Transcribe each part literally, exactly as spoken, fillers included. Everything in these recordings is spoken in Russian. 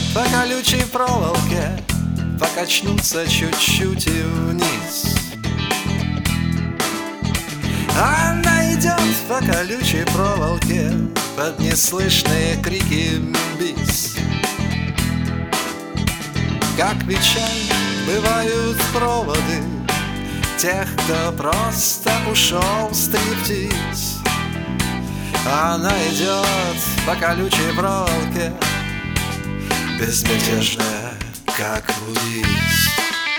по колючей проволоке, покачнуться чуть-чуть и вниз. Она идет по колючей проволоке под неслышные крики бис. Как печаль бывают проводы тех, кто просто ушел в стриптиз. Она идет по колючей проволоке, безмятежная, как буддист.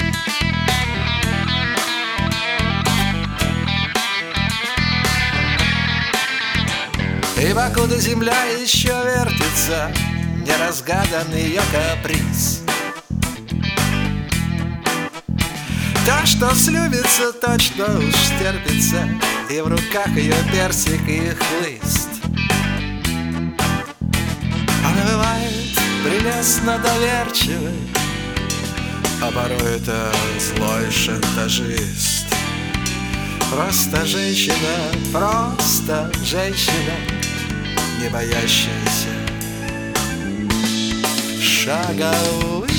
И покуда земля еще вертится, не разгадан ее каприз. Та, что слюбится, точно уж терпится, и в руках ее персик и хлыст. Она бывает прелестно доверчивой, а порой это злой шантажист. Просто женщина, просто женщина, не боящаяся шага вниз.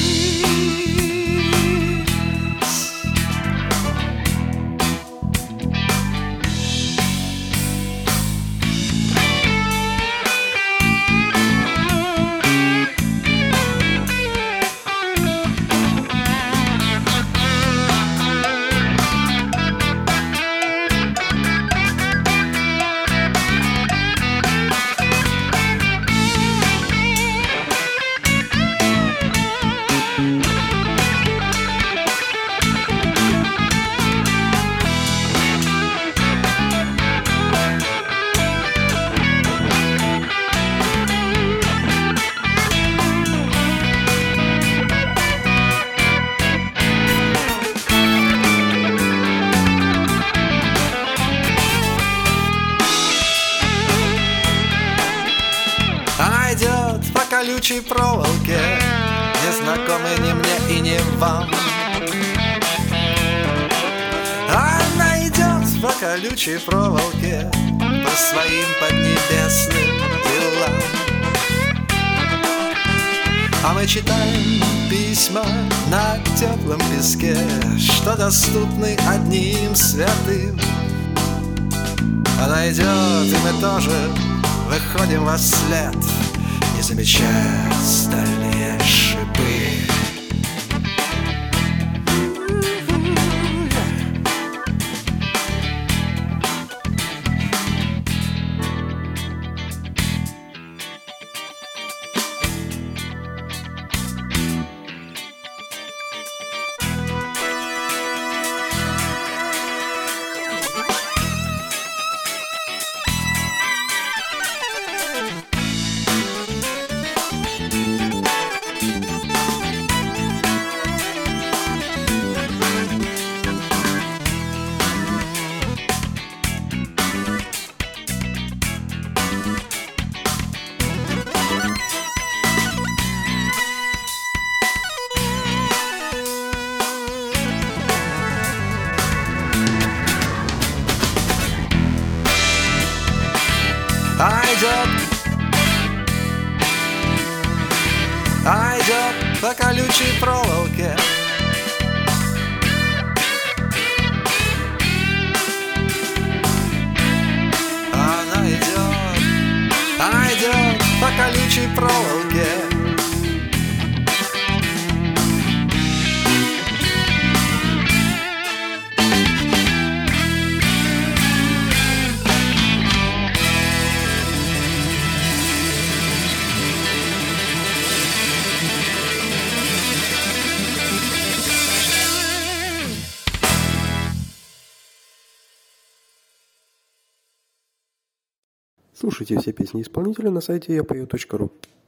Она идет по колючей проволоке, незнакомой ни мне и ни вам. Она идет по колючей проволоке, по своим поднебесным делам. А мы читаем письма на теплом песке, что доступны одним святым. Она идет, и мы тоже выходим во след, не замечая стальные шипы. Она идет, она идет по колючей проволоке. Она идет, она идет по колючей проволоке. Слушайте все песни исполнителя на сайте я пою точка ру.